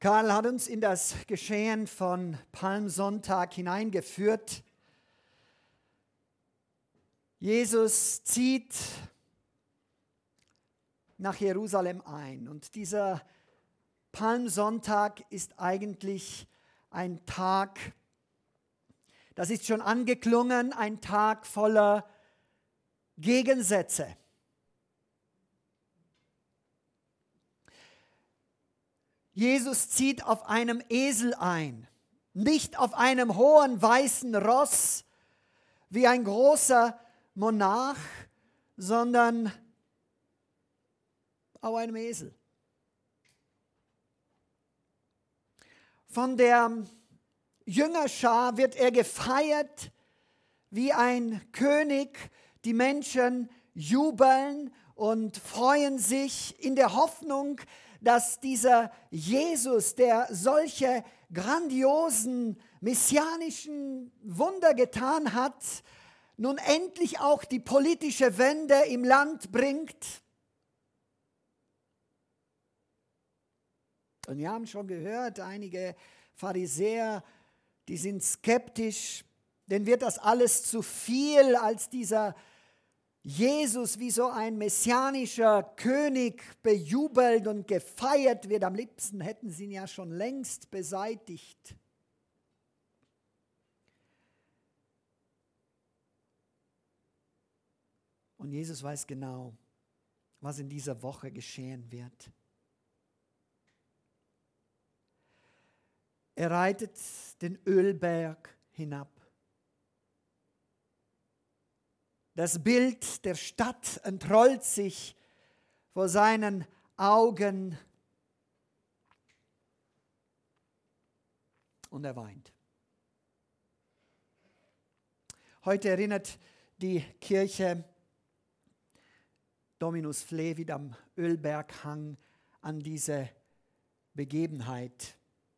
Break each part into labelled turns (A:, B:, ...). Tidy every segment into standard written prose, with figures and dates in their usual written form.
A: Karl hat uns in das Geschehen von Palmsonntag hineingeführt. Jesus zieht nach Jerusalem ein und dieser Palmsonntag ist eigentlich ein Tag, das ist schon angeklungen, ein Tag voller Gegensätze. Jesus zieht auf einem Esel ein, nicht auf einem hohen weißen Ross wie ein großer Monarch, sondern auf einem Esel. Von der Jüngerschar wird er gefeiert wie ein König. Die Menschen jubeln und freuen sich in der Hoffnung, dass dieser Jesus, der solche grandiosen messianischen Wunder getan hat, nun endlich auch die politische Wende im Land bringt. Und wir haben schon gehört, einige Pharisäer, die sind skeptisch, denen wird das alles zu viel, als dieser Jesus wie so ein messianischer König bejubelt und gefeiert wird. Am liebsten hätten sie ihn ja schon längst beseitigt. Und Jesus weiß genau, was in dieser Woche geschehen wird. Er reitet den Ölberg hinab. Das Bild der Stadt entrollt sich vor seinen Augen und er weint. Heute erinnert die Kirche Dominus Flevit am Ölberghang an diese Begebenheit.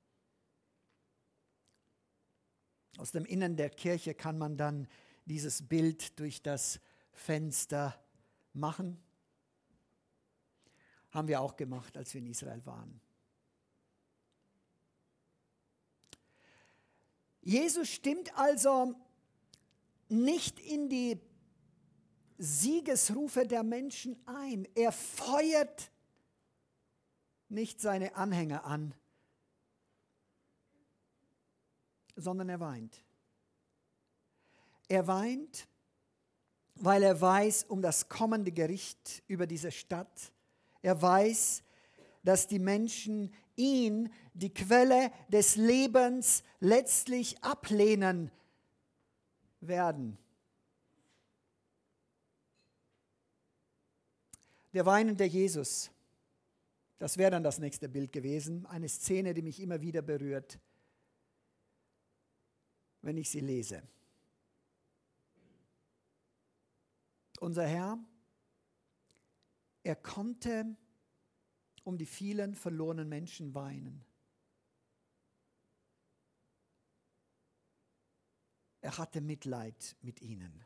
A: Aus dem Innern der Kirche kann man dann dieses Bild durch das Fenster machen. Haben wir auch gemacht, als wir in Israel waren. Jesus stimmt also nicht in die Siegesrufe der Menschen ein. Er feuert nicht seine Anhänger an, sondern er weint. Er weint, weil er weiß um das kommende Gericht über diese Stadt. Er weiß, dass die Menschen ihn, die Quelle des Lebens, letztlich ablehnen werden. Der weinende Jesus, das wäre dann das nächste Bild gewesen, eine Szene, die mich immer wieder berührt, wenn ich sie lese. Unser Herr, er konnte um die vielen verlorenen Menschen weinen. Er hatte Mitleid mit ihnen.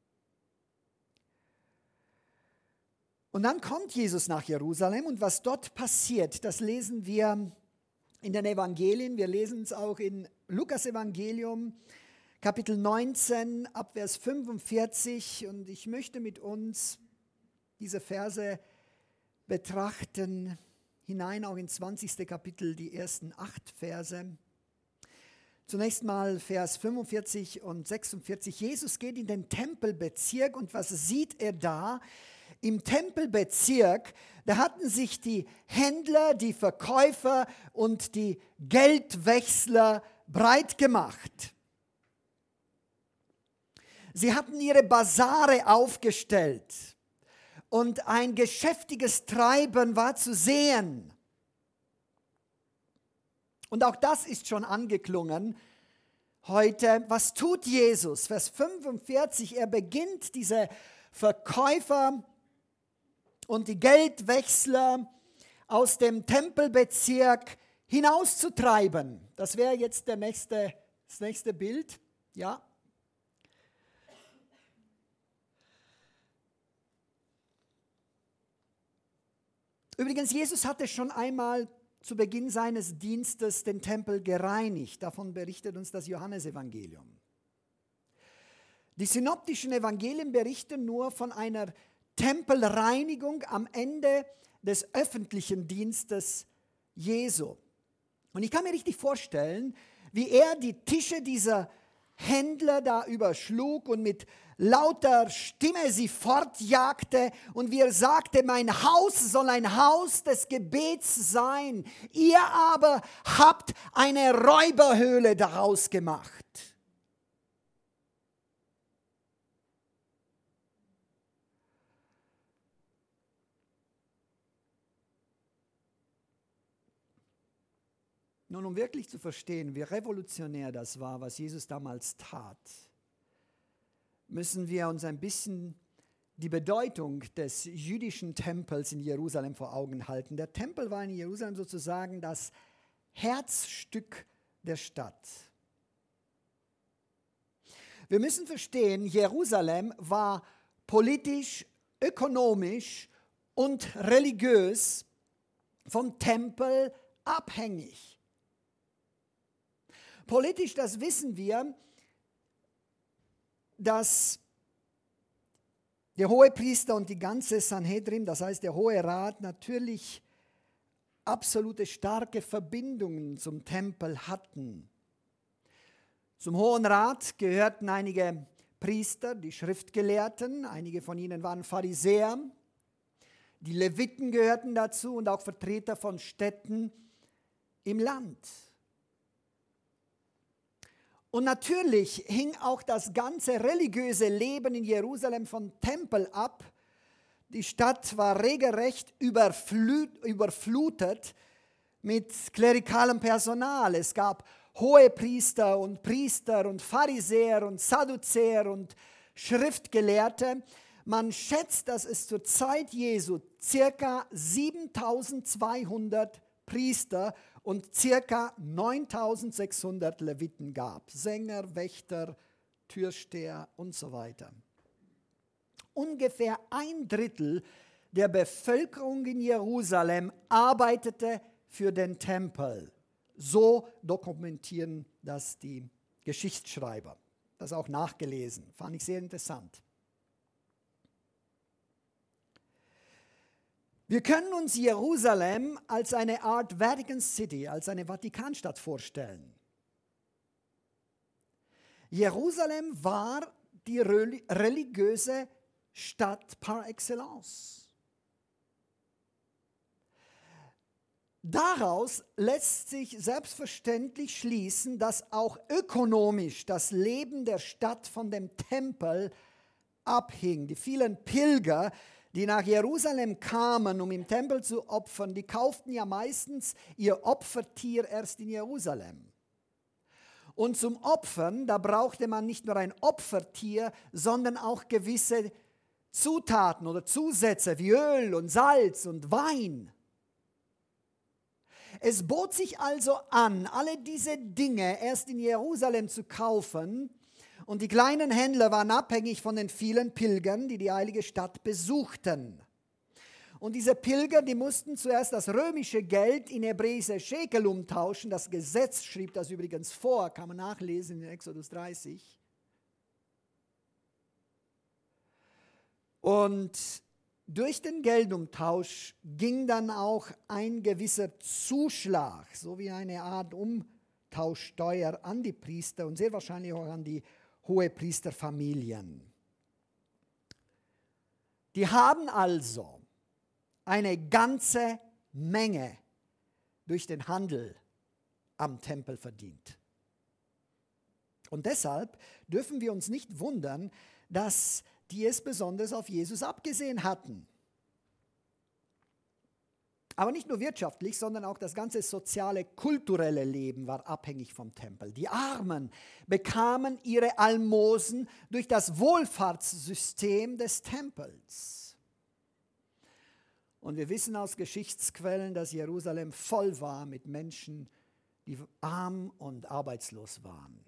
A: Und dann kommt Jesus nach Jerusalem und was dort passiert, das lesen wir in den Evangelien. Wir lesen es auch in Lukas Evangelium, Kapitel 19, ab Vers 45. Und ich möchte mit uns diese Verse betrachten, hinein auch ins 20. Kapitel, die ersten 8 Verse. Zunächst mal Vers 45 und 46. Jesus geht in den Tempelbezirk und was sieht er da? Im Tempelbezirk, da hatten sich die Händler, die Verkäufer und die Geldwechsler breit gemacht. Sie hatten ihre Basare aufgestellt und ein geschäftiges Treiben war zu sehen. Und auch das ist schon angeklungen heute. Was tut Jesus? Vers 45, er beginnt diese Verkäufer und die Geldwechsler aus dem Tempelbezirk hinauszutreiben. Das wäre jetzt das nächste Bild. Ja. Übrigens, Jesus hatte schon einmal zu Beginn seines Dienstes den Tempel gereinigt. Davon berichtet uns das Johannesevangelium. Die synoptischen Evangelien berichten nur von einer Tempelreinigung am Ende des öffentlichen Dienstes Jesu. Und ich kann mir richtig vorstellen, wie er die Tische dieser Händler da überschlug und mit lauter Stimme sie fortjagte und wie er sagte, mein Haus soll ein Haus des Gebets sein. Ihr aber habt eine Räuberhöhle daraus gemacht. Nun, um wirklich zu verstehen, wie revolutionär das war, was Jesus damals tat, müssen wir uns ein bisschen die Bedeutung des jüdischen Tempels in Jerusalem vor Augen halten. Der Tempel war in Jerusalem sozusagen das Herzstück der Stadt. Wir müssen verstehen, Jerusalem war politisch, ökonomisch und religiös vom Tempel abhängig. Politisch, das wissen wir, dass der Hohepriester und die ganze Sanhedrin, das heißt der Hohe Rat, natürlich absolute starke Verbindungen zum Tempel hatten. Zum Hohen Rat gehörten einige Priester, die Schriftgelehrten, einige von ihnen waren Pharisäer, die Leviten gehörten dazu und auch Vertreter von Städten im Land. Und natürlich hing auch das ganze religiöse Leben in Jerusalem vom Tempel ab. Die Stadt war regelrecht überflutet mit klerikalem Personal. Es gab Hohepriester und Priester und Pharisäer und Sadduzäer und Schriftgelehrte. Man schätzt, dass es zur Zeit Jesu ca. 7200 Priester und ca. 9600 Leviten gab. Sänger, Wächter, Türsteher und so weiter. Ungefähr 1/3 der Bevölkerung in Jerusalem arbeitete für den Tempel. So dokumentieren das die Geschichtsschreiber. Das auch nachgelesen. Fand ich sehr interessant. Wir können uns Jerusalem als eine Art Vatican City, als eine Vatikanstadt vorstellen. Jerusalem war die religiöse Stadt par excellence. Daraus lässt sich selbstverständlich schließen, dass auch ökonomisch das Leben der Stadt von dem Tempel abhing. Die vielen Pilger, die nach Jerusalem kamen, um im Tempel zu opfern, die kauften ja meistens ihr Opfertier erst in Jerusalem. Und zum Opfern, da brauchte man nicht nur ein Opfertier, sondern auch gewisse Zutaten oder Zusätze wie Öl und Salz und Wein. Es bot sich also an, alle diese Dinge erst in Jerusalem zu kaufen. Und die kleinen Händler waren abhängig von den vielen Pilgern, die die heilige Stadt besuchten. Und diese Pilger, die mussten zuerst das römische Geld in hebräische Schekel umtauschen. Das Gesetz schrieb das übrigens vor, kann man nachlesen in Exodus 30. Und durch den Geldumtausch ging dann auch ein gewisser Zuschlag, so wie eine Art Umtauschsteuer an die Priester und sehr wahrscheinlich auch an die Hohepriesterfamilien. Die haben also eine ganze Menge durch den Handel am Tempel verdient. Und deshalb dürfen wir uns nicht wundern, dass die es besonders auf Jesus abgesehen hatten. Aber nicht nur wirtschaftlich, sondern auch das ganze soziale, kulturelle Leben war abhängig vom Tempel. Die Armen bekamen ihre Almosen durch das Wohlfahrtssystem des Tempels. Und wir wissen aus Geschichtsquellen, dass Jerusalem voll war mit Menschen, die arm und arbeitslos waren.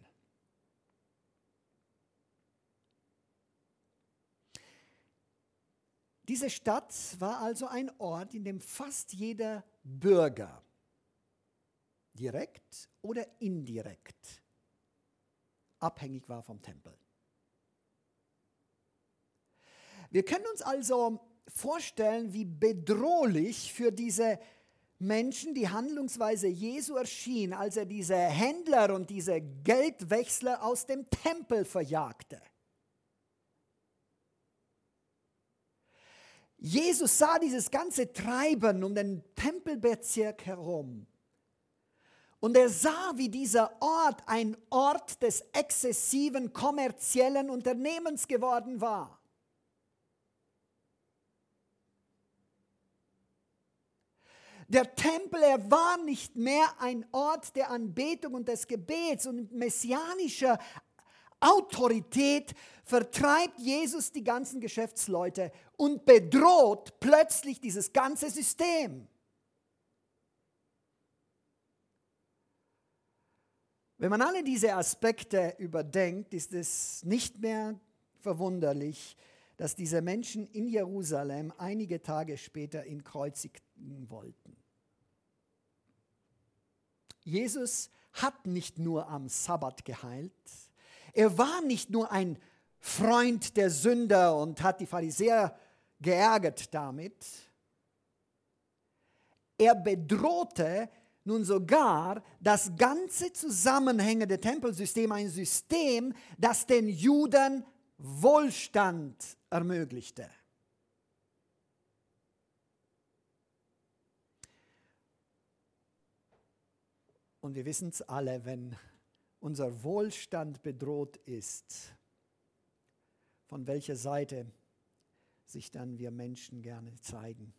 A: Diese Stadt war also ein Ort, in dem fast jeder Bürger direkt oder indirekt abhängig war vom Tempel. Wir können uns also vorstellen, wie bedrohlich für diese Menschen die Handlungsweise Jesu erschien, als er diese Händler und diese Geldwechsler aus dem Tempel verjagte. Jesus sah dieses ganze Treiben um den Tempelbezirk herum. Und er sah, wie dieser Ort ein Ort des exzessiven kommerziellen Unternehmens geworden war. Der Tempel, er war nicht mehr ein Ort der Anbetung und des Gebets und mit messianischer Autorität vertreibt Jesus die ganzen Geschäftsleute und bedroht plötzlich dieses ganze System. Wenn man alle diese Aspekte überdenkt, ist es nicht mehr verwunderlich, dass diese Menschen in Jerusalem einige Tage später ihn kreuzigen wollten. Jesus hat nicht nur am Sabbat geheilt, er war nicht nur ein Freund der Sünder und hat die Pharisäer geärgert damit. Er bedrohte nun sogar das ganze zusammenhängende Tempelsystem, ein System, das den Juden Wohlstand ermöglichte. Und wir wissen es alle, wenn unser Wohlstand bedroht ist, von welcher Seite sich dann wir Menschen gerne zeigen.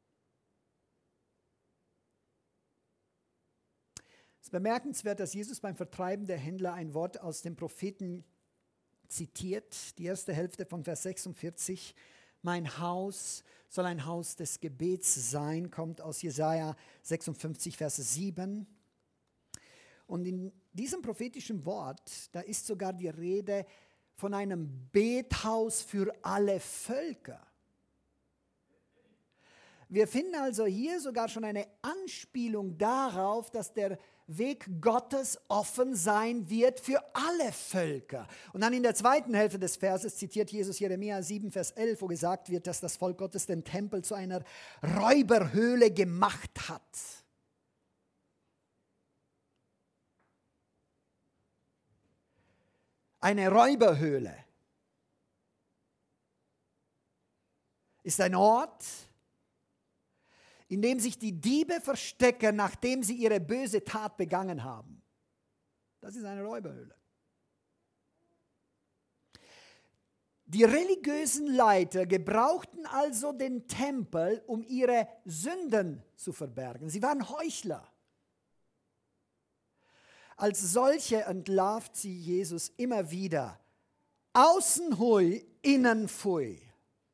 A: Es ist bemerkenswert, dass Jesus beim Vertreiben der Händler ein Wort aus dem Propheten zitiert, die erste Hälfte von Vers 46. Mein Haus soll ein Haus des Gebets sein, kommt aus Jesaja 56, Vers 7. Und in diesem prophetischen Wort, da ist sogar die Rede von einem Bethaus für alle Völker. Wir finden also hier sogar schon eine Anspielung darauf, dass der Weg Gottes offen sein wird für alle Völker. Und dann in der zweiten Hälfte des Verses zitiert Jesus Jeremia 7, Vers 11, wo gesagt wird, dass das Volk Gottes den Tempel zu einer Räuberhöhle gemacht hat. Eine Räuberhöhle ist ein Ort, in dem sich die Diebe verstecken, nachdem sie ihre böse Tat begangen haben. Das ist eine Räuberhöhle. Die religiösen Leiter gebrauchten also den Tempel, um ihre Sünden zu verbergen. Sie waren Heuchler. Als solche entlarvt sie Jesus immer wieder. Außen hui, innen pfui.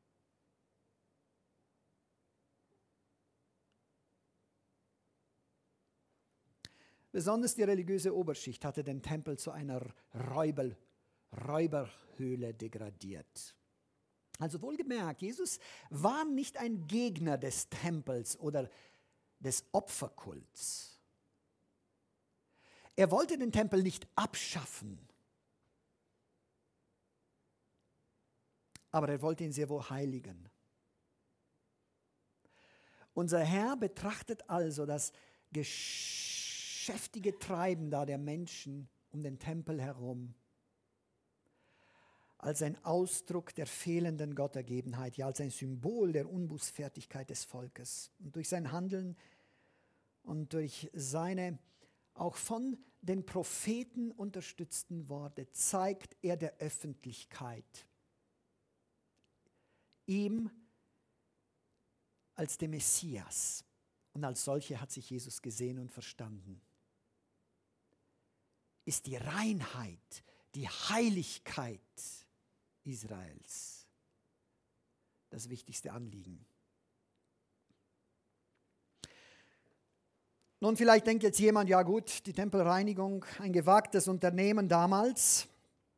A: Besonders die religiöse Oberschicht hatte den Tempel zu einer Räuberhöhle degradiert. Also wohlgemerkt, Jesus war nicht ein Gegner des Tempels oder des Opferkults. Er wollte den Tempel nicht abschaffen, aber er wollte ihn sehr wohl heiligen. Unser Herr betrachtet also das geschäftige Treiben da der Menschen um den Tempel herum als ein Ausdruck der fehlenden Gottergebenheit, ja als ein Symbol der Unbußfertigkeit des Volkes. Und durch sein Handeln und durch seine auch von den Propheten unterstützten Worte zeigt er der Öffentlichkeit, ihm als dem Messias. Und als solche hat sich Jesus gesehen und verstanden. Ist die Reinheit, die Heiligkeit Israels das wichtigste Anliegen. Nun, vielleicht denkt jetzt jemand, ja gut, die Tempelreinigung, ein gewagtes Unternehmen damals.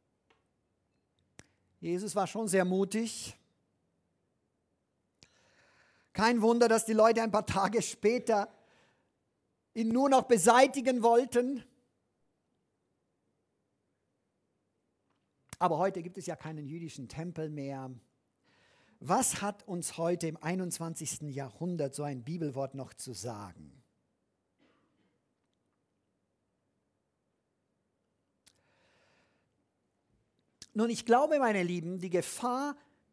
A: Jesus war schon sehr mutig. Kein Wunder, dass die Leute ein paar Tage später ihn nur noch beseitigen wollten. Aber heute gibt es ja keinen jüdischen Tempel mehr. Was hat uns heute im 21. Jahrhundert so ein Bibelwort noch zu sagen? Nun, ich glaube, meine Lieben, die Gefahr,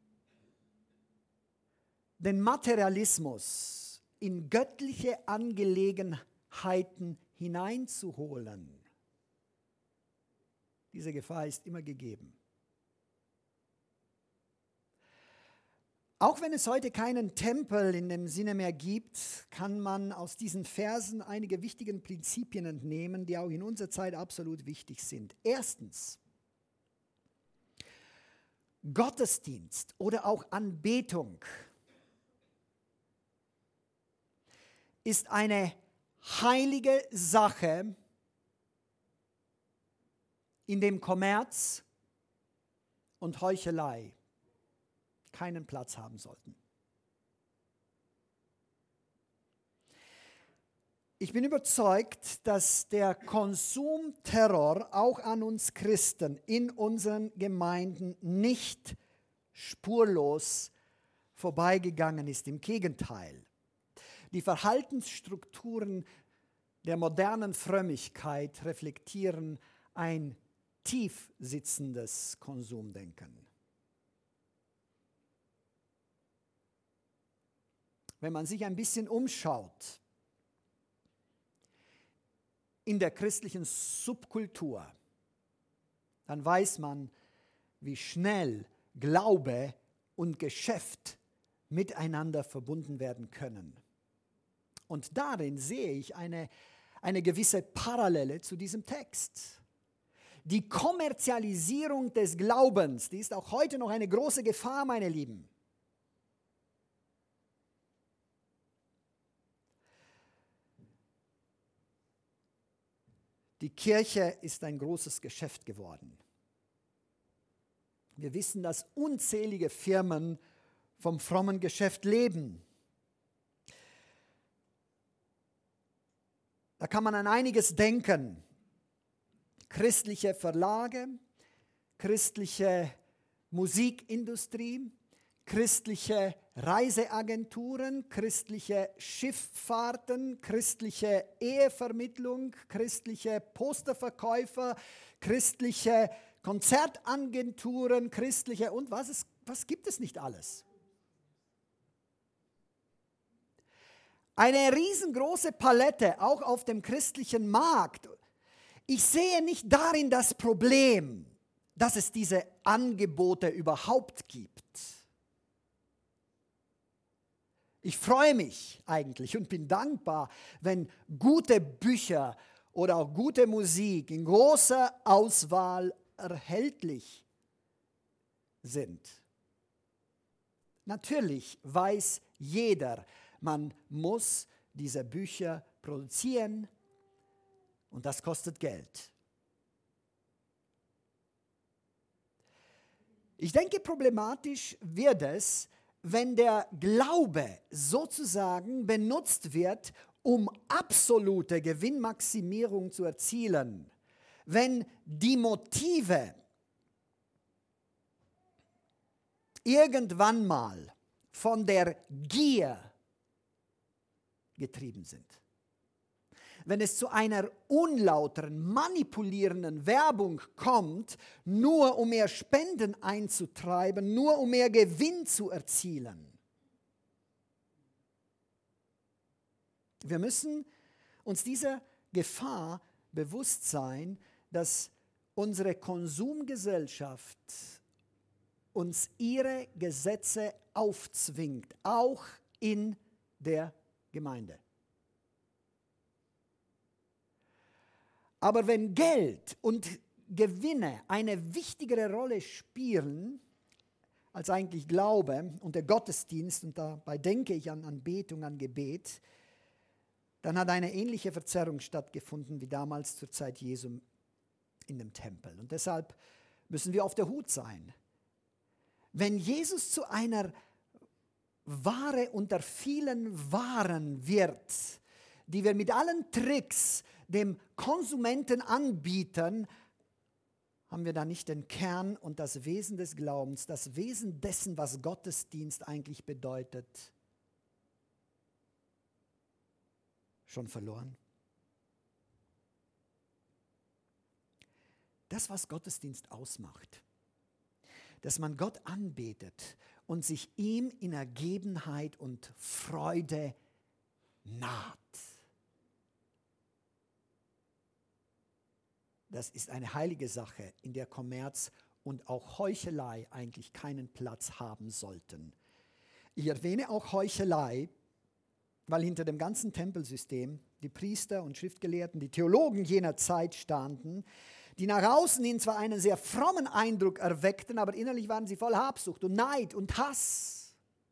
A: den Materialismus in göttliche Angelegenheiten hineinzuholen, diese Gefahr ist immer gegeben. Auch wenn es heute keinen Tempel in dem Sinne mehr gibt, kann man aus diesen Versen einige wichtige Prinzipien entnehmen, die auch in unserer Zeit absolut wichtig sind. Erstens, Gottesdienst oder auch Anbetung ist eine heilige Sache, in dem Kommerz und Heuchelei keinen Platz haben sollten. Ich bin überzeugt, dass der Konsumterror auch an uns Christen in unseren Gemeinden nicht spurlos vorbeigegangen ist. Im Gegenteil, die Verhaltensstrukturen der modernen Frömmigkeit reflektieren ein tief sitzendes Konsumdenken. Wenn man sich ein bisschen umschaut in der christlichen Subkultur, dann weiß man, wie schnell Glaube und Geschäft miteinander verbunden werden können. Und darin sehe ich eine gewisse Parallele zu diesem Text. Die Kommerzialisierung des Glaubens, die ist auch heute noch eine große Gefahr, meine Lieben. Die Kirche ist ein großes Geschäft geworden. Wir wissen, dass unzählige Firmen vom frommen Geschäft leben. Da kann man an einiges denken. Christliche Verlage, christliche Musikindustrie, christliche Reiseagenturen, christliche Schifffahrten, christliche Ehevermittlung, christliche Posterverkäufer, christliche Konzertagenturen, christliche und was gibt es nicht alles? Eine riesengroße Palette, auch auf dem christlichen Markt. Ich sehe nicht darin das Problem, dass es diese Angebote überhaupt gibt. Ich freue mich eigentlich und bin dankbar, wenn gute Bücher oder auch gute Musik in großer Auswahl erhältlich sind. Natürlich weiß jeder, man muss diese Bücher produzieren und das kostet Geld. Ich denke, problematisch wird es, wenn der Glaube sozusagen benutzt wird, um absolute Gewinnmaximierung zu erzielen. Wenn die Motive irgendwann mal von der Gier getrieben sind. Wenn es zu einer unlauteren, manipulierenden Werbung kommt, nur um mehr Spenden einzutreiben, nur um mehr Gewinn zu erzielen. Wir müssen uns dieser Gefahr bewusst sein, dass unsere Konsumgesellschaft uns ihre Gesetze aufzwingt, auch in der Gemeinde. Aber wenn Geld und Gewinne eine wichtigere Rolle spielen als eigentlich Glaube und der Gottesdienst, und dabei denke ich an Anbetung, an Gebet, dann hat eine ähnliche Verzerrung stattgefunden wie damals zur Zeit Jesu in dem Tempel. Und deshalb müssen wir auf der Hut sein. Wenn Jesus zu einer Ware unter vielen Waren wird, die wir mit allen Tricks dem Konsumenten anbieten, haben wir da nicht den Kern und das Wesen des Glaubens, das Wesen dessen, was Gottesdienst eigentlich bedeutet, schon verloren? Das, was Gottesdienst ausmacht, dass man Gott anbetet und sich ihm in Ergebenheit und Freude naht. Das ist eine heilige Sache, in der Kommerz und auch Heuchelei eigentlich keinen Platz haben sollten. Ich erwähne auch Heuchelei, weil hinter dem ganzen Tempelsystem die Priester und Schriftgelehrten, die Theologen jener Zeit standen, die nach außen hin zwar einen sehr frommen Eindruck erweckten, aber innerlich waren sie voll Habsucht und Neid und Hass.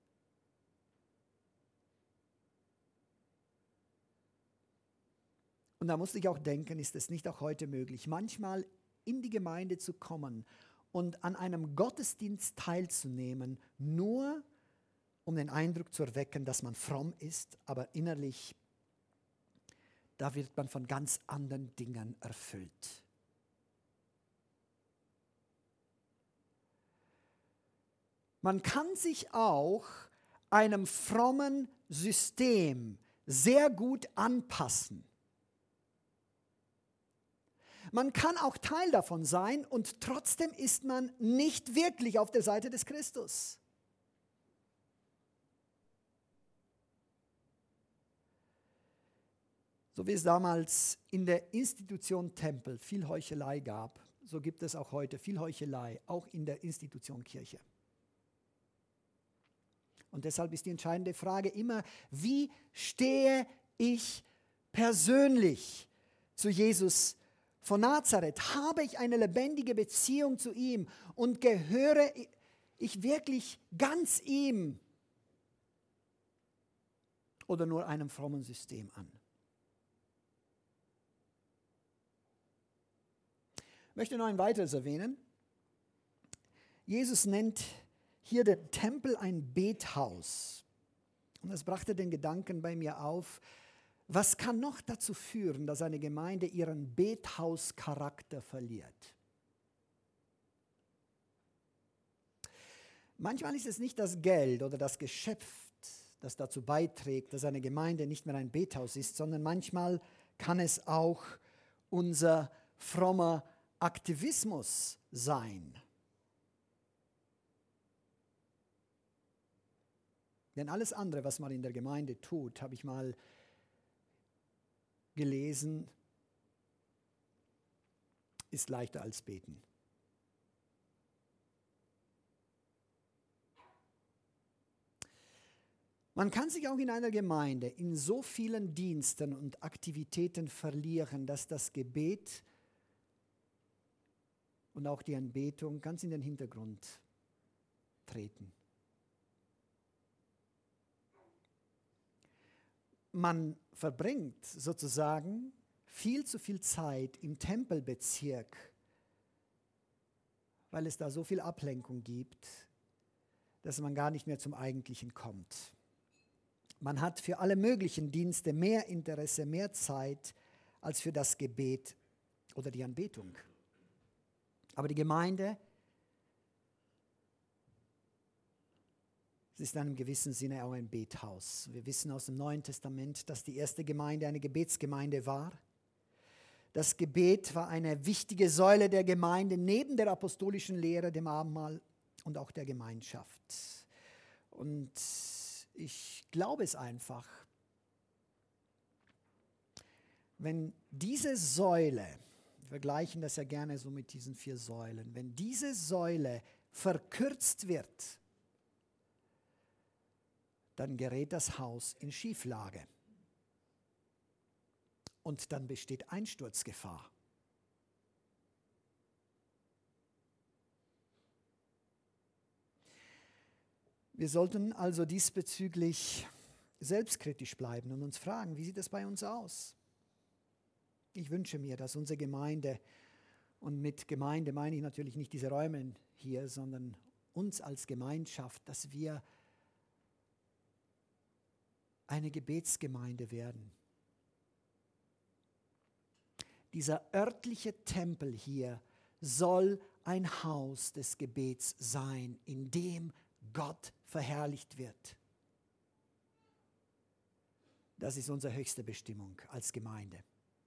A: Und da musste ich auch denken, ist es nicht auch heute möglich, manchmal in die Gemeinde zu kommen und an einem Gottesdienst teilzunehmen, nur um den Eindruck zu erwecken, dass man fromm ist, aber innerlich, da wird man von ganz anderen Dingen erfüllt. Man kann sich auch einem frommen System sehr gut anpassen. Man kann auch Teil davon sein und trotzdem ist man nicht wirklich auf der Seite des Christus. So wie es damals in der Institution Tempel viel Heuchelei gab, so gibt es auch heute viel Heuchelei, auch in der Institution Kirche. Und deshalb ist die entscheidende Frage immer, wie stehe ich persönlich zu Jesus von Nazareth? Habe ich eine lebendige Beziehung zu ihm und gehöre ich wirklich ganz ihm oder nur einem frommen System an? Ich möchte noch ein weiteres erwähnen. Jesus nennt hier den Tempel ein Bethaus. Und das brachte den Gedanken bei mir auf, was kann noch dazu führen, dass eine Gemeinde ihren Bethauscharakter verliert? Manchmal ist es nicht das Geld oder das Geschäft, das dazu beiträgt, dass eine Gemeinde nicht mehr ein Bethaus ist, sondern manchmal kann es auch unser frommer Aktivismus sein. Denn alles andere, was man in der Gemeinde tut, habe ich mal gelesen, ist leichter als beten. Man kann sich auch in einer Gemeinde in so vielen Diensten und Aktivitäten verlieren, dass das Gebet und auch die Anbetung ganz in den Hintergrund treten. Man verbringt sozusagen viel zu viel Zeit im Tempelbezirk, weil es da so viel Ablenkung gibt, dass man gar nicht mehr zum Eigentlichen kommt. Man hat für alle möglichen Dienste mehr Interesse, mehr Zeit als für das Gebet oder die Anbetung. Aber die Gemeinde, es ist in einem gewissen Sinne auch ein Bethaus. Wir wissen aus dem Neuen Testament, dass die erste Gemeinde eine Gebetsgemeinde war. Das Gebet war eine wichtige Säule der Gemeinde neben der apostolischen Lehre, dem Abendmahl und auch der Gemeinschaft. Und ich glaube es einfach, wenn diese Säule, wir vergleichen das ja gerne so mit diesen 4 Säulen, wenn diese Säule verkürzt wird, dann gerät das Haus in Schieflage. Und dann besteht Einsturzgefahr. Wir sollten also diesbezüglich selbstkritisch bleiben und uns fragen, wie sieht es bei uns aus? Ich wünsche mir, dass unsere Gemeinde, und mit Gemeinde meine ich natürlich nicht diese Räume hier, sondern uns als Gemeinschaft, dass wir eine Gebetsgemeinde werden, dieser örtliche Tempel hier soll ein Haus des Gebets sein, in dem Gott verherrlicht wird. Das ist unsere höchste Bestimmung als Gemeinde.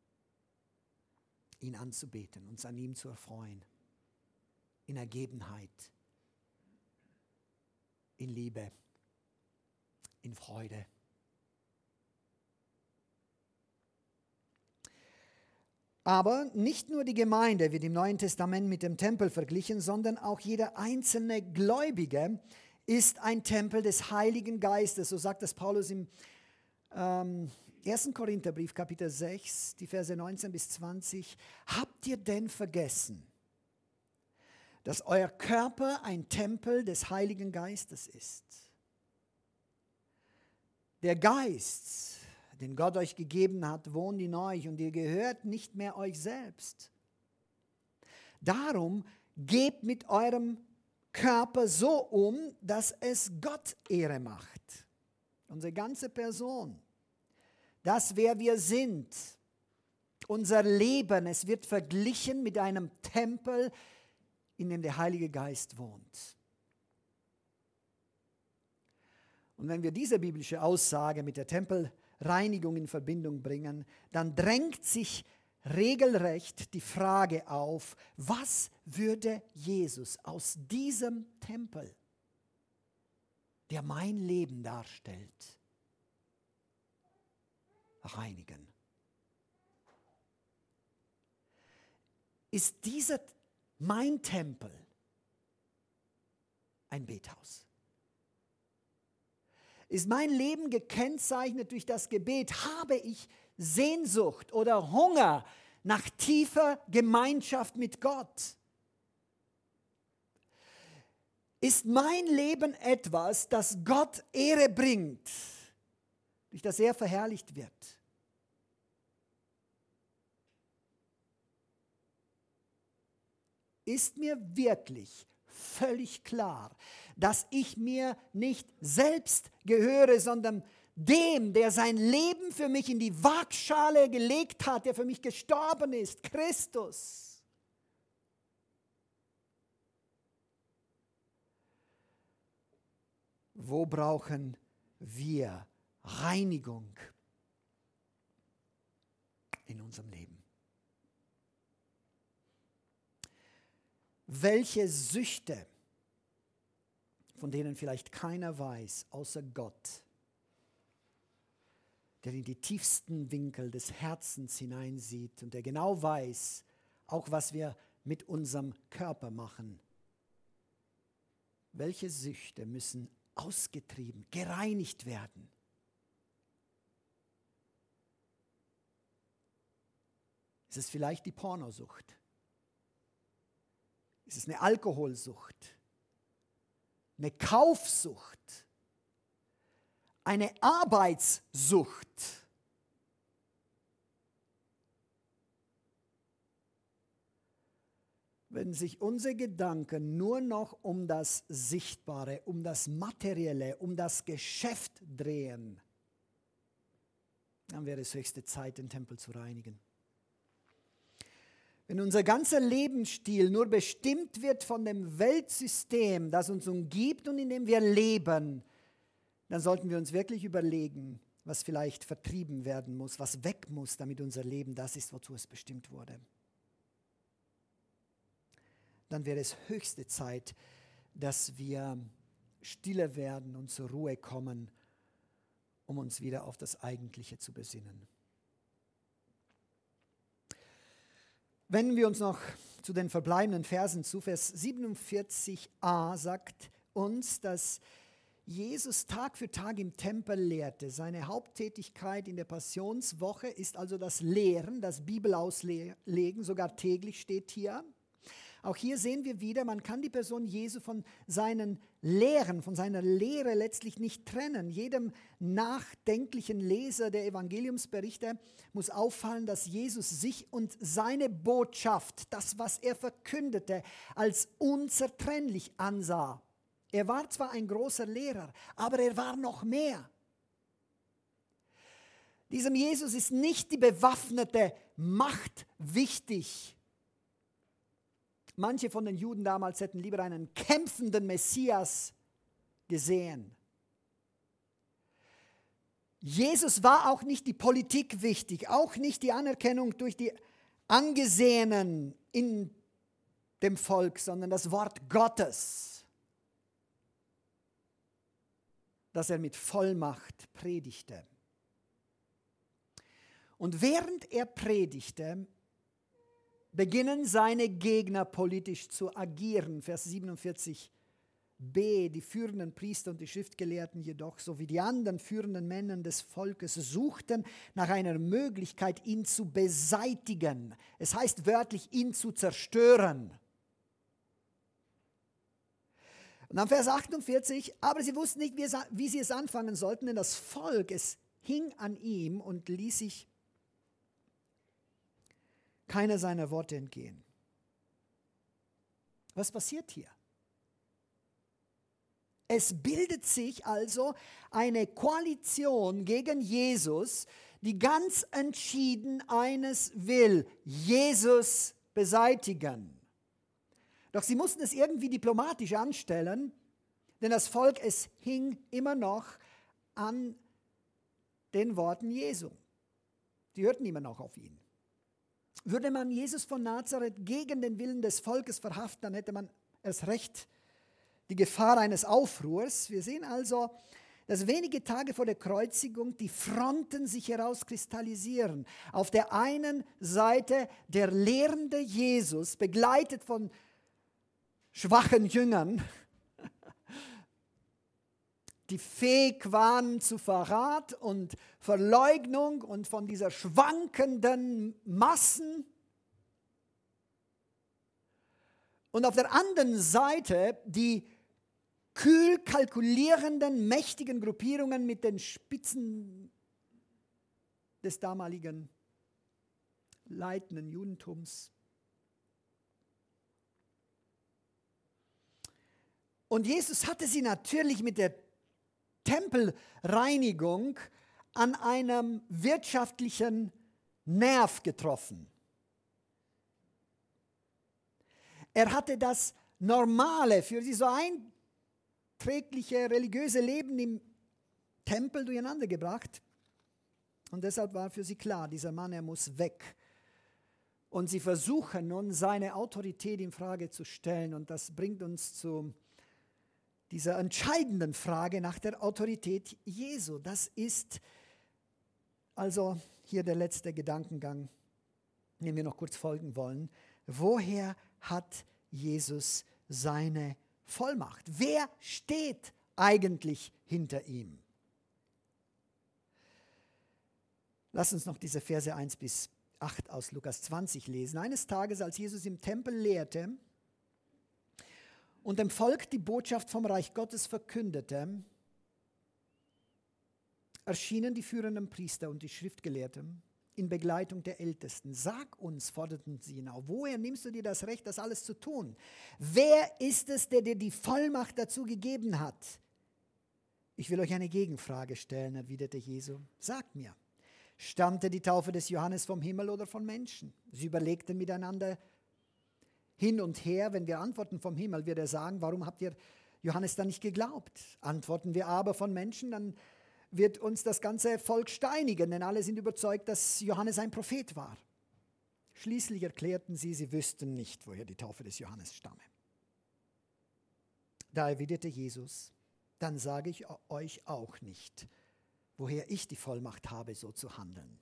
A: Ihn anzubeten, uns an ihm zu erfreuen, in Ergebenheit, in Liebe, in Freude. Aber nicht nur die Gemeinde wird im Neuen Testament mit dem Tempel verglichen, sondern auch jeder einzelne Gläubige ist ein Tempel des Heiligen Geistes. So sagt das Paulus im 1. Korintherbrief, Kapitel 6, die Verse 19 bis 20. Habt ihr denn vergessen, dass euer Körper ein Tempel des Heiligen Geistes ist? Der Geist, den Gott euch gegeben hat, wohnt in euch und ihr gehört nicht mehr euch selbst. Darum gebt mit eurem Körper so um, dass es Gott Ehre macht. Unsere ganze Person, das, wer wir sind, unser Leben, es wird verglichen mit einem Tempel, in dem der Heilige Geist wohnt. Und wenn wir diese biblische Aussage mit der Tempelreinigung in Verbindung bringen, dann drängt sich regelrecht die Frage auf, was würde Jesus aus diesem Tempel, der mein Leben darstellt, reinigen? Ist dieser mein Tempel ein Bethaus? Ist mein Leben gekennzeichnet durch das Gebet? Habe ich Sehnsucht oder Hunger nach tiefer Gemeinschaft mit Gott? Ist mein Leben etwas, das Gott Ehre bringt, durch das er verherrlicht wird? Ist mir wirklich völlig klar, dass ich mir nicht selbst gehöre, sondern dem, der sein Leben für mich in die Waagschale gelegt hat, der für mich gestorben ist, Christus? Wo brauchen wir Reinigung in unserem Leben? Welche Süchte, von denen vielleicht keiner weiß, außer Gott, der in die tiefsten Winkel des Herzens hineinsieht und der genau weiß, auch was wir mit unserem Körper machen. Welche Süchte müssen ausgetrieben, gereinigt werden? Ist es vielleicht die Pornosucht? Ist es eine Alkoholsucht? Eine Kaufsucht? Eine Arbeitssucht? Wenn sich unsere Gedanken nur noch um das Sichtbare, um das Materielle, um das Geschäft drehen, dann wäre es höchste Zeit, den Tempel zu reinigen. Wenn unser ganzer Lebensstil nur bestimmt wird von dem Weltsystem, das uns umgibt und in dem wir leben, dann sollten wir uns wirklich überlegen, was vielleicht vertrieben werden muss, was weg muss, damit unser Leben das ist, wozu es bestimmt wurde. Dann wäre es höchste Zeit, dass wir stille werden und zur Ruhe kommen, um uns wieder auf das Eigentliche zu besinnen. Wenden wir uns noch zu den verbleibenden Versen zu. Vers 47a sagt uns, dass Jesus Tag für Tag im Tempel lehrte. Seine Haupttätigkeit in der Passionswoche ist also das Lehren, das Bibelauslegen, sogar täglich steht hier. Auch hier sehen wir wieder, man kann die Person Jesu von seinen Lehren, von seiner Lehre letztlich nicht trennen. Jedem nachdenklichen Leser der Evangeliumsberichte muss auffallen, dass Jesus sich und seine Botschaft, das, was er verkündete, als unzertrennlich ansah. Er war zwar ein großer Lehrer, aber er war noch mehr. Diesem Jesus ist nicht die bewaffnete machtwichtig. Manche von den Juden damals hätten lieber einen kämpfenden Messias gesehen. Jesus war auch nicht die Politik wichtig, auch nicht die Anerkennung durch die Angesehenen in dem Volk, sondern das Wort Gottes, das er mit Vollmacht predigte. Und während er predigte, beginnen seine Gegner politisch zu agieren. Vers 47b, die führenden Priester und die Schriftgelehrten jedoch, sowie die anderen führenden Männer des Volkes, suchten nach einer Möglichkeit, ihn zu beseitigen. Es heißt wörtlich, ihn zu zerstören. Und dann Vers 48, aber sie wussten nicht, wie sie es anfangen sollten, denn das Volk, es hing an ihm und ließ sich keiner seiner Worte entgehen. Was passiert hier? Es bildet sich also eine Koalition gegen Jesus, die ganz entschieden eines will: Jesus beseitigen. Doch sie mussten es irgendwie diplomatisch anstellen, denn das Volk, es hing immer noch an den Worten Jesu. Sie hörten immer noch auf ihn. Würde man Jesus von Nazareth gegen den Willen des Volkes verhaften, dann hätte man erst recht die Gefahr eines Aufruhrs. Wir sehen also, dass wenige Tage vor der Kreuzigung die Fronten sich herauskristallisieren. Auf der einen Seite der lehrende Jesus, begleitet von schwachen Jüngern, die fähig waren zu Verrat und Verleugnung, und von dieser schwankenden Massen. Und auf der anderen Seite die kühl kalkulierenden, mächtigen Gruppierungen mit den Spitzen des damaligen leitenden Judentums. Und Jesus hatte sie natürlich mit der Tempelreinigung an einem wirtschaftlichen Nerv getroffen. Er hatte das normale, für sie so einträgliche religiöse Leben im Tempel durcheinander gebracht. Und deshalb war für sie klar, dieser Mann, er muss weg. Und sie versuchen nun, seine Autorität in Frage zu stellen. Und das bringt uns zu dieser entscheidenden Frage nach der Autorität Jesu. Das ist also hier der letzte Gedankengang, dem wir noch kurz folgen wollen. Woher hat Jesus seine Vollmacht? Wer steht eigentlich hinter ihm? Lass uns noch diese Verse 1 bis 8 aus Lukas 20 lesen. Eines Tages, als Jesus im Tempel lehrte und dem Volk die Botschaft vom Reich Gottes verkündete, erschienen die führenden Priester und die Schriftgelehrten in Begleitung der Ältesten. Sag uns, forderten sie ihn auf, woher nimmst du dir das Recht, das alles zu tun? Wer ist es, der dir die Vollmacht dazu gegeben hat? Ich will euch eine Gegenfrage stellen, erwiderte Jesu. Sagt mir, stammte die Taufe des Johannes vom Himmel oder von Menschen? Sie überlegten miteinander hin und her. Wenn wir antworten vom Himmel, wird er sagen, warum habt ihr Johannes dann nicht geglaubt? Antworten wir aber von Menschen, dann wird uns das ganze Volk steinigen, denn alle sind überzeugt, dass Johannes ein Prophet war. Schließlich erklärten sie, sie wüssten nicht, woher die Taufe des Johannes stamme. Da erwiderte Jesus, dann sage ich euch auch nicht, woher ich die Vollmacht habe, so zu handeln.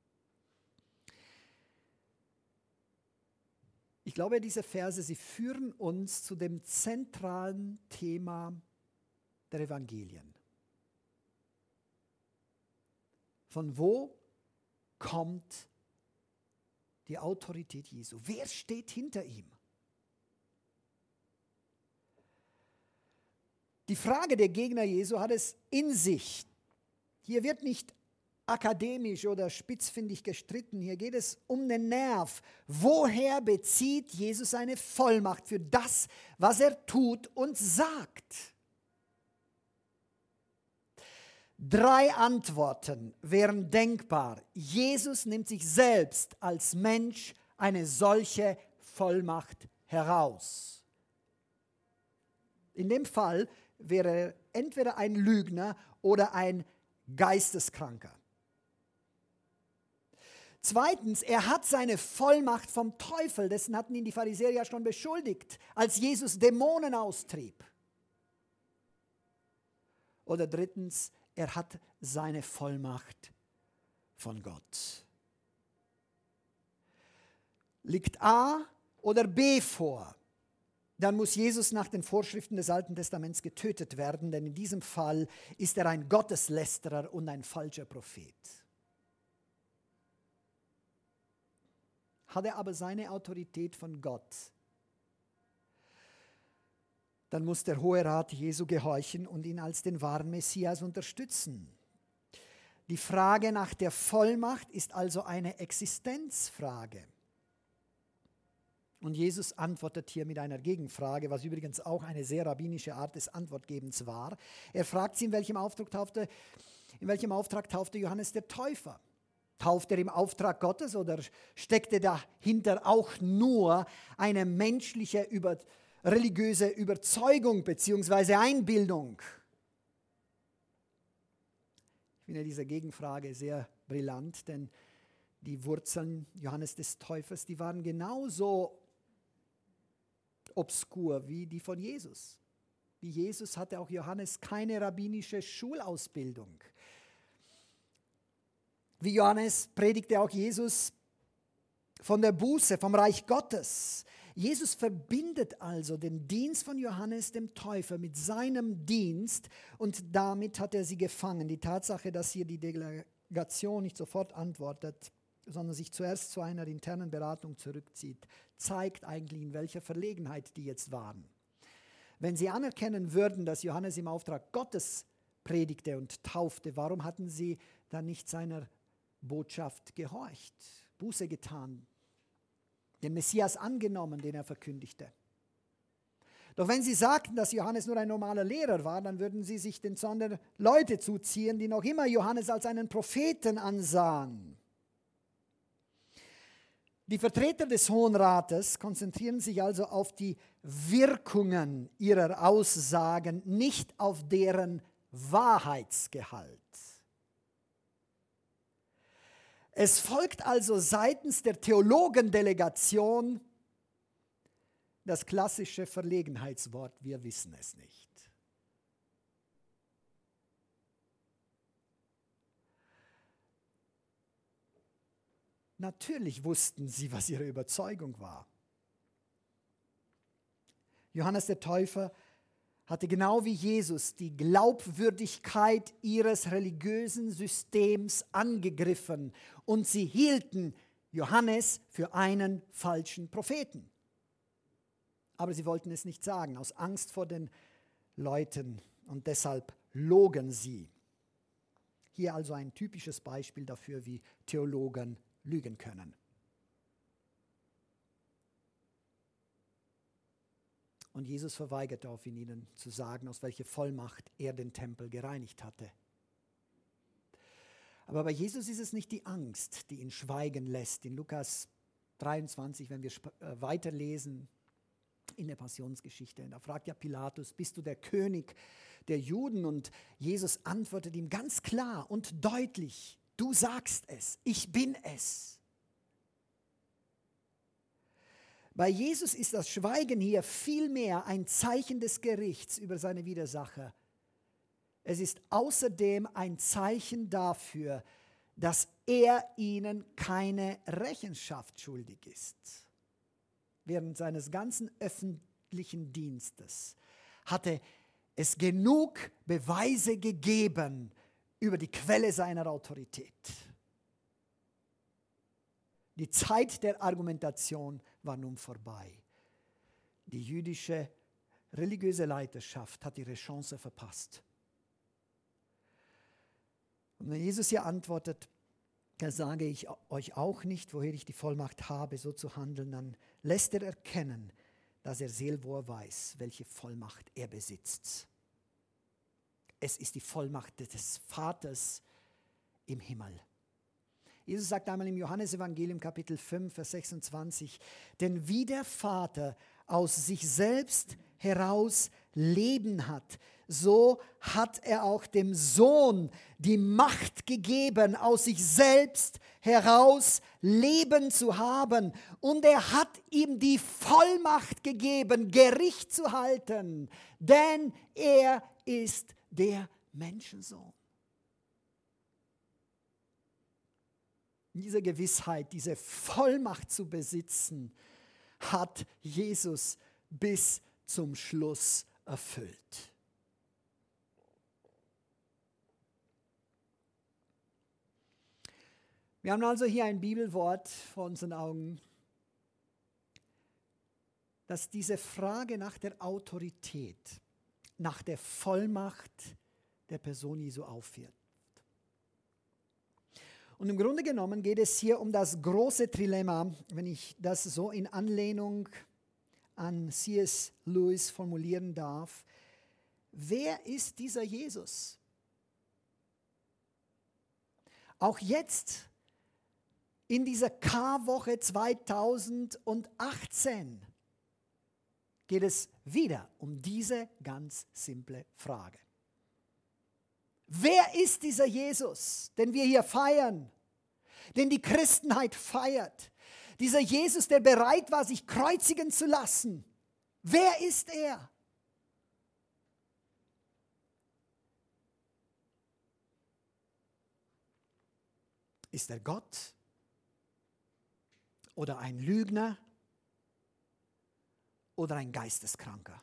A: Ich glaube, diese Verse, sie führen uns zu dem zentralen Thema der Evangelien. Von wo kommt die Autorität Jesu? Wer steht hinter ihm? Die Frage der Gegner Jesu hat es in sich. Hier wird nicht akademisch oder spitzfindig gestritten. Hier geht es um den Nerv. Woher bezieht Jesus seine Vollmacht für das, was er tut und sagt? 3 Antworten wären denkbar. Jesus nimmt sich selbst als Mensch eine solche Vollmacht heraus. In dem Fall wäre er entweder ein Lügner oder ein Geisteskranker. Zweitens, er hat seine Vollmacht vom Teufel, dessen hatten ihn die Pharisäer ja schon beschuldigt, als Jesus Dämonen austrieb. Oder drittens, er hat seine Vollmacht von Gott. Liegt A oder B vor, dann muss Jesus nach den Vorschriften des Alten Testaments getötet werden, denn in diesem Fall ist er ein Gotteslästerer und ein falscher Prophet. Hat er aber seine Autorität von Gott, dann muss der Hohe Rat Jesu gehorchen und ihn als den wahren Messias unterstützen. Die Frage nach der Vollmacht ist also eine Existenzfrage. Und Jesus antwortet hier mit einer Gegenfrage, was übrigens auch eine sehr rabbinische Art des Antwortgebens war. Er fragt sie, in welchem Auftrag taufte Johannes der Täufer? Tauft er im Auftrag Gottes oder steckte dahinter auch nur eine menschliche, religiöse Überzeugung bzw. Einbildung? Ich finde diese Gegenfrage sehr brillant, denn die Wurzeln Johannes des Täufers, die waren genauso obskur wie die von Jesus. Wie Jesus hatte auch Johannes keine rabbinische Schulausbildung. Wie Johannes predigte auch Jesus von der Buße, vom Reich Gottes. Jesus verbindet also den Dienst von Johannes dem Täufer mit seinem Dienst und damit hat er sie gefangen. Die Tatsache, dass hier die Delegation nicht sofort antwortet, sondern sich zuerst zu einer internen Beratung zurückzieht, zeigt eigentlich, in welcher Verlegenheit die jetzt waren. Wenn sie anerkennen würden, dass Johannes im Auftrag Gottes predigte und taufte, warum hatten sie dann nicht seiner Botschaft gehorcht, Buße getan, den Messias angenommen, den er verkündigte? Doch wenn sie sagten, dass Johannes nur ein normaler Lehrer war, dann würden sie sich den Zorn der Leute zuziehen, die noch immer Johannes als einen Propheten ansahen. Die Vertreter des Hohen Rates konzentrieren sich also auf die Wirkungen ihrer Aussagen, nicht auf deren Wahrheitsgehalt. Es folgt also seitens der Theologendelegation das klassische Verlegenheitswort: wir wissen es nicht. Natürlich wussten sie, was ihre Überzeugung war. Johannes der Täufer hatte genau wie Jesus die Glaubwürdigkeit ihres religiösen Systems angegriffen und sie hielten Johannes für einen falschen Propheten. Aber sie wollten es nicht sagen, aus Angst vor den Leuten, und deshalb logen sie. Hier also ein typisches Beispiel dafür, wie Theologen lügen können. Und Jesus verweigert daraufhin, ihnen zu sagen, aus welcher Vollmacht er den Tempel gereinigt hatte. Aber bei Jesus ist es nicht die Angst, die ihn schweigen lässt. In Lukas 23, wenn wir weiterlesen in der Passionsgeschichte, da fragt ja Pilatus: Bist du der König der Juden? Und Jesus antwortet ihm ganz klar und deutlich: Du sagst es, ich bin es. Bei Jesus ist das Schweigen hier vielmehr ein Zeichen des Gerichts über seine Widersacher. Es ist außerdem ein Zeichen dafür, dass er ihnen keine Rechenschaft schuldig ist. Während seines ganzen öffentlichen Dienstes hatte es genug Beweise gegeben über die Quelle seiner Autorität. Die Zeit der Argumentation war nun vorbei. Die jüdische religiöse Leiterschaft hat ihre Chance verpasst. Und wenn Jesus hier antwortet: Da sage ich euch auch nicht, woher ich die Vollmacht habe, so zu handeln, dann lässt er erkennen, dass er sehr wohl weiß, welche Vollmacht er besitzt. Es ist die Vollmacht des Vaters im Himmel. Jesus sagt einmal im Johannesevangelium Kapitel 5, Vers 26, denn wie der Vater aus sich selbst heraus Leben hat, so hat er auch dem Sohn die Macht gegeben, aus sich selbst heraus Leben zu haben. Und er hat ihm die Vollmacht gegeben, Gericht zu halten, denn er ist der Menschensohn. Diese Gewissheit, diese Vollmacht zu besitzen, hat Jesus bis zum Schluss erfüllt. Wir haben also hier ein Bibelwort vor unseren Augen, das diese Frage nach der Autorität, nach der Vollmacht der Person Jesu aufwirft. Und im Grunde genommen geht es hier um das große Trilemma, wenn ich das so in Anlehnung an C.S. Lewis formulieren darf. Wer ist dieser Jesus? Auch jetzt in dieser Karwoche 2018 geht es wieder um diese ganz simple Frage. Wer ist dieser Jesus, den wir hier feiern, den die Christenheit feiert? Dieser Jesus, der bereit war, sich kreuzigen zu lassen. Wer ist er? Ist er Gott oder ein Lügner oder ein Geisteskranker?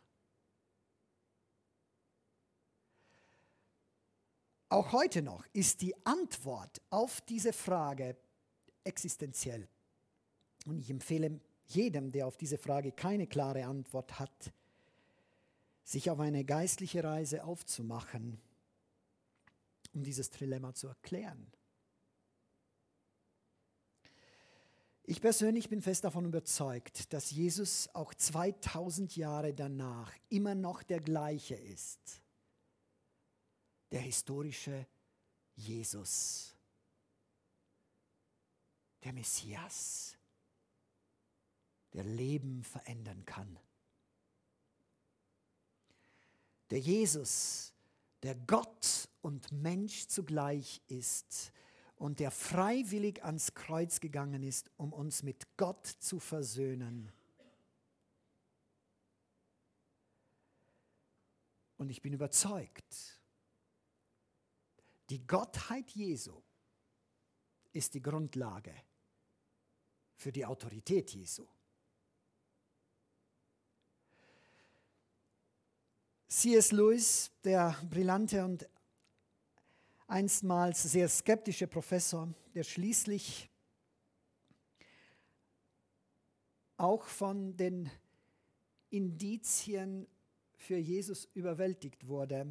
A: Auch heute noch ist die Antwort auf diese Frage existenziell. Und ich empfehle jedem, der auf diese Frage keine klare Antwort hat, sich auf eine geistliche Reise aufzumachen, um dieses Trilemma zu erklären. Ich persönlich bin fest davon überzeugt, dass Jesus auch 2000 Jahre danach immer noch der gleiche ist. Der historische Jesus, der Messias, der Leben verändern kann. Der Jesus, der Gott und Mensch zugleich ist und der freiwillig ans Kreuz gegangen ist, um uns mit Gott zu versöhnen. Und ich bin überzeugt, die Gottheit Jesu ist die Grundlage für die Autorität Jesu. C.S. Lewis, der brillante und einstmals sehr skeptische Professor, der schließlich auch von den Indizien für Jesus überwältigt wurde.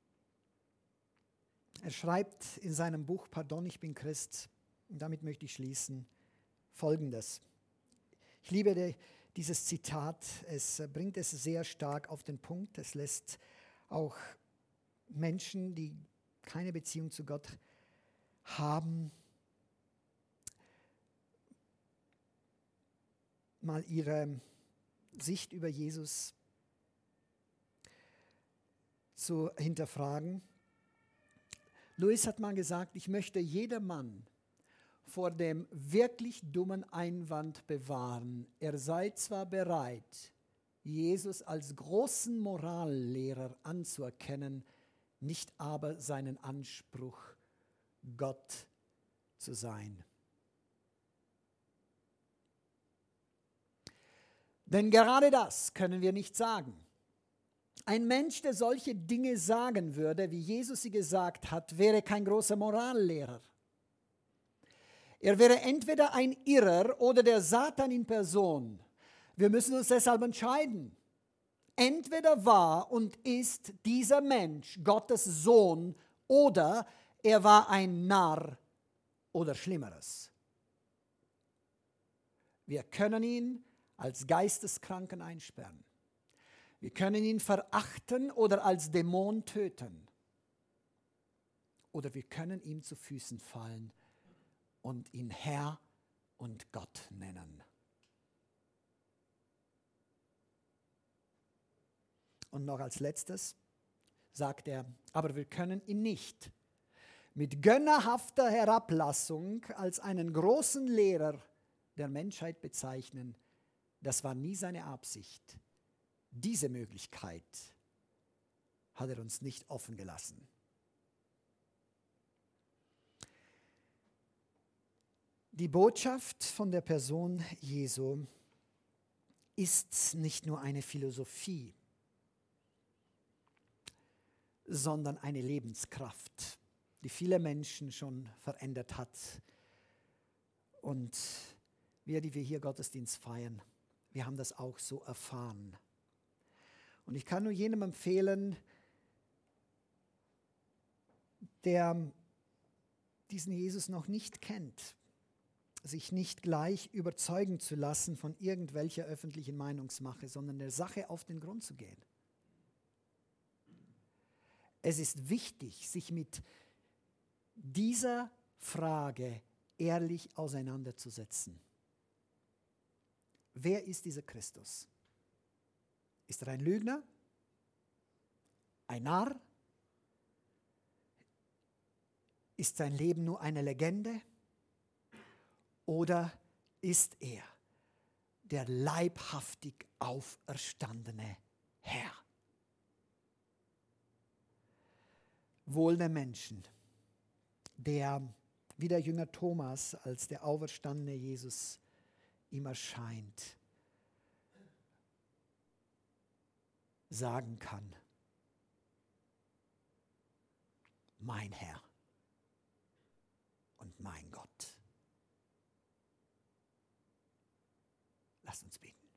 A: Er schreibt in seinem Buch Pardon, ich bin Christ, und damit möchte ich schließen, Folgendes. Ich liebe dieses Zitat, es bringt es sehr stark auf den Punkt. Es lässt auch Menschen, die keine Beziehung zu Gott haben, mal ihre Sicht über Jesus zu hinterfragen. Lewis hat mal gesagt, ich möchte jedermann vor dem wirklich dummen Einwand bewahren. Er sei zwar bereit, Jesus als großen Morallehrer anzuerkennen, nicht aber seinen Anspruch, Gott zu sein. Denn gerade das können wir nicht sagen. Ein Mensch, der solche Dinge sagen würde, wie Jesus sie gesagt hat, wäre kein großer Morallehrer. Er wäre entweder ein Irrer oder der Satan in Person. Wir müssen uns deshalb entscheiden. Entweder war und ist dieser Mensch Gottes Sohn oder er war ein Narr oder Schlimmeres. Wir können ihn als Geisteskranken einsperren. Wir können ihn verachten oder als Dämon töten. oder wir können ihm zu Füßen fallen und ihn Herr und Gott nennen. Und noch als letztes sagt er, aber wir können ihn nicht mit gönnerhafter Herablassung als einen großen Lehrer der Menschheit bezeichnen. Das war nie seine Absicht. Diese Möglichkeit hat er uns nicht offen gelassen. Die Botschaft von der Person Jesu ist nicht nur eine Philosophie, sondern eine Lebenskraft, die viele Menschen schon verändert hat. Und wir, die wir hier Gottesdienst feiern, wir haben das auch so erfahren. Und ich kann nur jenem empfehlen, der diesen Jesus noch nicht kennt, sich nicht gleich überzeugen zu lassen von irgendwelcher öffentlichen Meinungsmache, sondern der Sache auf den Grund zu gehen. Es ist wichtig, sich mit dieser Frage ehrlich auseinanderzusetzen. Wer ist dieser Christus? Ist er ein Lügner? Ein Narr? Ist sein Leben nur eine Legende? Oder ist er der leibhaftig auferstandene Herr? Wohl der Menschen, der wie der Jünger Thomas, als der auferstandene Jesus ihm erscheint, sagen kann, mein Herr und mein Gott. Lasst uns beten.